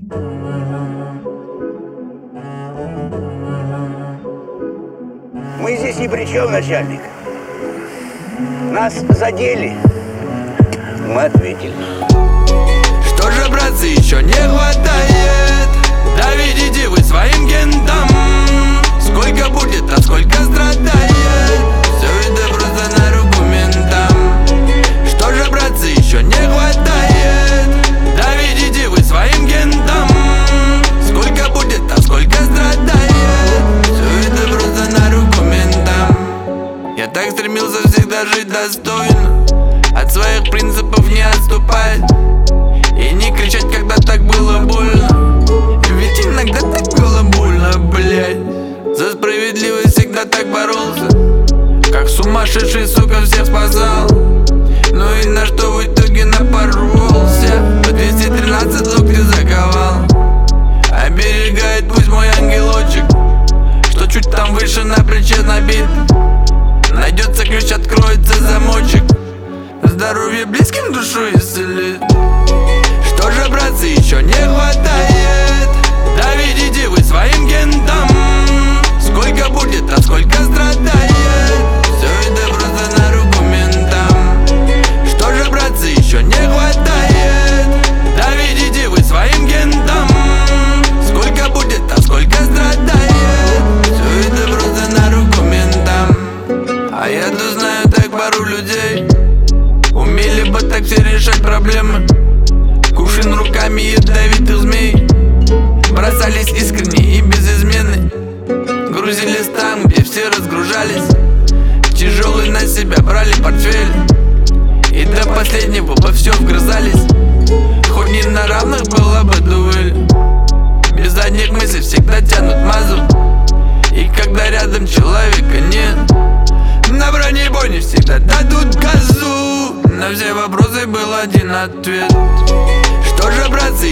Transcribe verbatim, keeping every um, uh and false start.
Мы здесь ни при чем, начальник. Нас задели, мы ответили. Что же, братцы, еще не хватает? Доведите вы своим гентам. Сколько будет, а сколько страдает? Все это просто на руку ментам. Что же, братцы, еще не хватает? Доведите вы своим гентам. Сколько будет, а сколько страдает? Все это просто на руку ментам. Я так стремился всегда жить достойно, от своих принципов не отступать и не кричать, когда так было больно. Ведь иногда так было больно, блядь. За справедливость всегда так боролся, как сумасшедший, сука, всех спасал. Ну и на что в итоге напоролся? По двести тринадцать локти заковал. Оберегает пусть мой ангелочек, что чуть там выше на плече набит. Найдется ключ, откроется замочек, здоровье близким душу исцелит. Что же, братцы, еще не хватает? Доведите вы своим гентам. Сколько будет, а сколько страдает? Все это просто на руку ментам. Что же, братцы, еще не хватает? Доведите вы своим гентам. Сколько будет, а сколько страдает? Все это просто на руку ментам. А я-то знаю так пару людей, умели бы так все решать проблемы. Кувшин руками ядовитых змей, бросались искренне и без измены. Грузились там, где все разгружались, тяжелый на себя брали портфель, и до последнего во все вгрызались. Хоть не на равных была бы дуэль, без задних мыслей всегда тянут мазу. И когда рядом человека нет, на бронебойне всегда дадут газу. На все вопросы был один ответ. Что же, братцы,